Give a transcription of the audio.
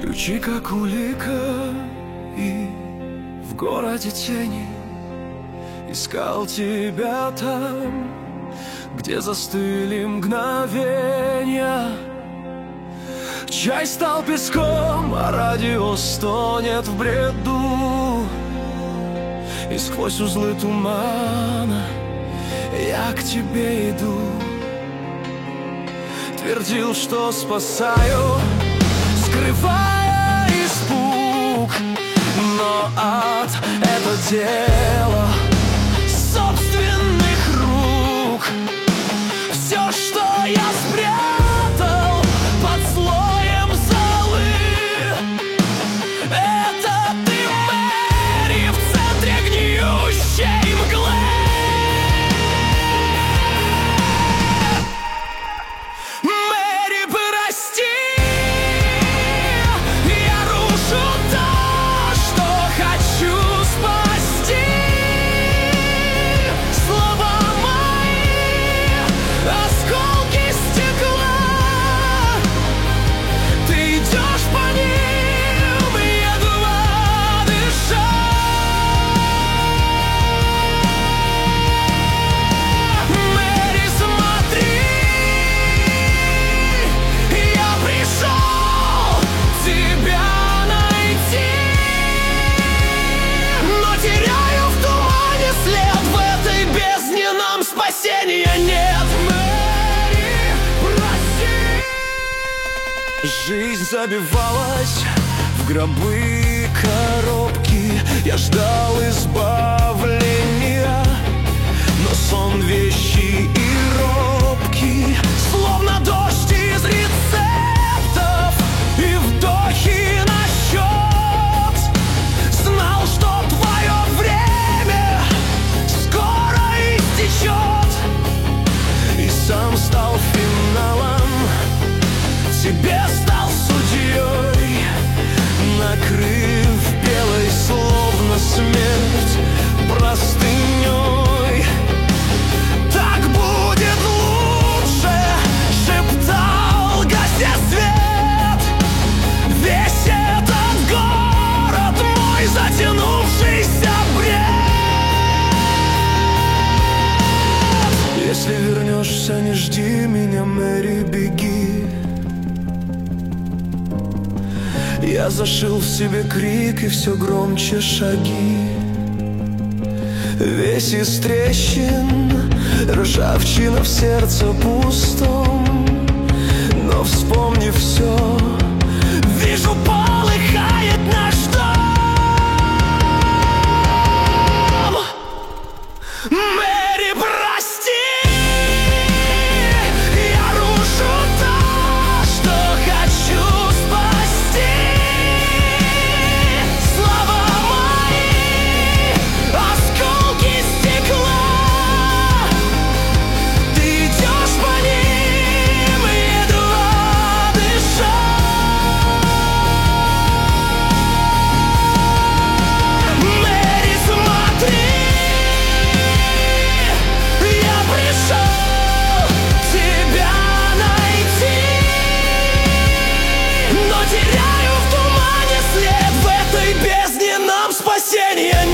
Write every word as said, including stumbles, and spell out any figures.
Ключи как улика, и в городе тени искал тебя там, где застыли мгновения. Чай стал песком, а радио стонет в бреду. И сквозь узлы тумана я к тебе иду. Твердил, что спасаю, скрывая испуг, но ад — это дело собственных рук. Все, что я спрятал под слоем золы, это ты, Мэри, в центре гниющей мглы. Мэри, прости, я рушу то, что хочу спасти. Слова мои — осколки стекла. Ты идешь по ним, едва дыша. Мэри, смотри, я пришел тебя найти, но теряю в тумане след. В этой бездне нам спасения нет. Мэри, прости. Жизнь забивалась в гробы коробки. Я ждал избавления, но сон вещий и робкий, словно дождь из рецептов и вдохи на счет. Знал, что твое время скоро истечет, и сам стал финалом, тебе стал судьей, накрыв белой, словно смерть, простыней. Так будет лучше, шептал, гася свет. Весь этот город мой затянувшийся бред. Если вернешься, не жди меня, Мэри, беги. Я зашил в себе крик и все громче шаги. Весь из трещин, ржавчина в сердце пустом. Но вспомнив все, вижу, полыхает наш дом. Мэри, прости, я рушу то, что хочу спасти. Слова мои — осколки стекла. Ты идешь по ним, едва дыша. Мэри, смотри, я пришел тебя найти, но теряю в тумане след. В этой бездне нам спасения